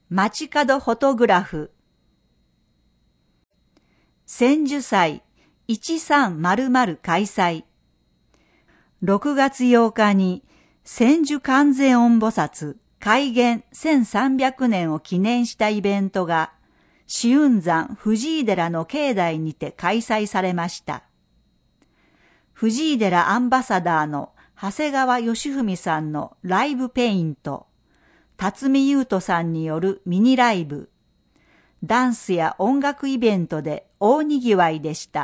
街角フォトグラフ。千住祭1300開催。6月8日に千住観世音菩薩開元1300年を記念したイベントが紫雲山藤井寺の境内にて開催されました。藤井寺アンバサダーの長谷川義文さんのライブペイント、辰巳優斗さんによるミニライブ、ダンスや音楽イベントで大にぎわいでした。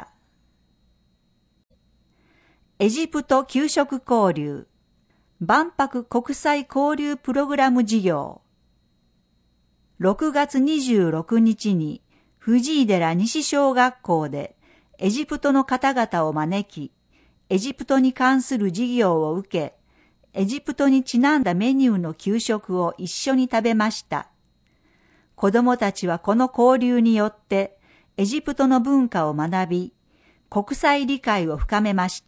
エジプト給食交流、万博国際交流プログラム事業。6月26日に藤井寺西小学校でエジプトの方々を招き、エジプトに関する授業を受け、エジプトにちなんだメニューの給食を一緒に食べました。子供たちはこの交流によってエジプトの文化を学び、国際理解を深めました。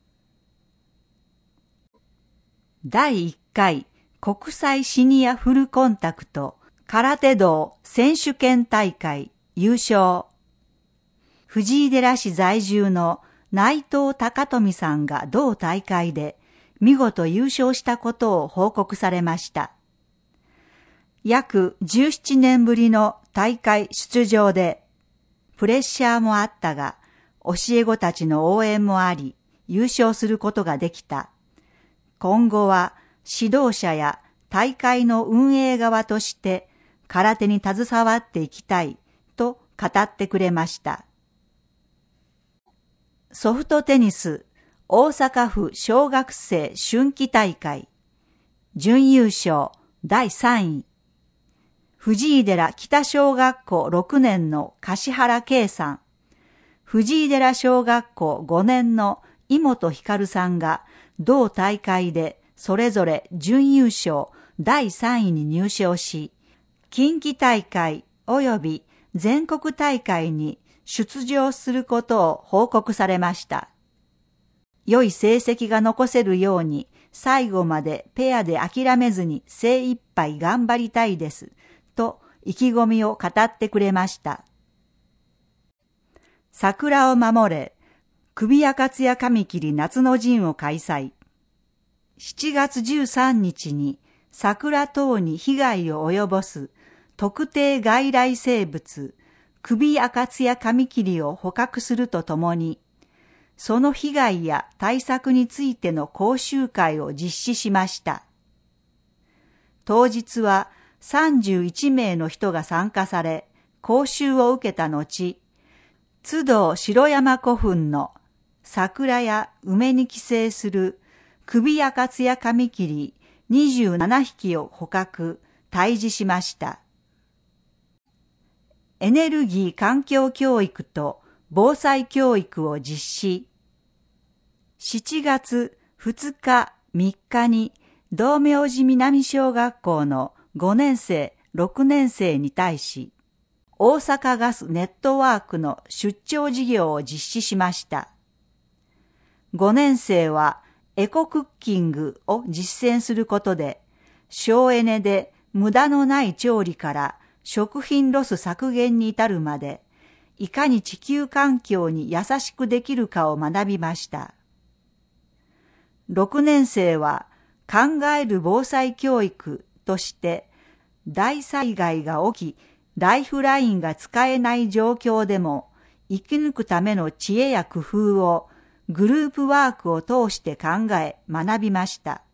第1回国際シニアフルコンタクト空手道選手権大会優勝。藤井寺市在住の内藤隆富さんが同大会で見事優勝したことを報告されました。約17年ぶりの大会出場で、プレッシャーもあったが、教え子たちの応援もあり、優勝することができた。今後は指導者や大会の運営側として空手に携わっていきたいと語ってくれました。ソフトテニス大阪府小学生春季大会準優勝第3位。藤井寺北小学校6年の樫原圭さん、藤井寺小学校5年の井本光さんが同大会でそれぞれ準優勝第3位に入賞し、近畿大会及び全国大会に出場することを報告されました。良い成績が残せるように最後までペアで諦めずに精一杯頑張りたいですと意気込みを語ってくれました。桜を守れ首赤津屋紙切り夏の陣を開催。7月13日に桜等に被害を及ぼす特定外来生物首赤津屋紙切りを捕獲するとともに、その被害や対策についての講習会を実施しました。当日は31名の人が参加され、講習を受けた後、津堂城山古墳の桜や梅に寄生する首赤津屋紙切り27匹を捕獲、退治しました。エネルギー環境教育と防災教育を実施。7月2日3日に道明寺南小学校の5年生6年生に対し、大阪ガスネットワークの出張事業を実施しました。5年生はエコクッキングを実践することで、省エネで無駄のない調理から食品ロス削減に至るまで、いかに地球環境に優しくできるかを学びました。6年生は考える防災教育として、大災害が起き、ライフラインが使えない状況でも生き抜くための知恵や工夫をグループワークを通して考え学びました。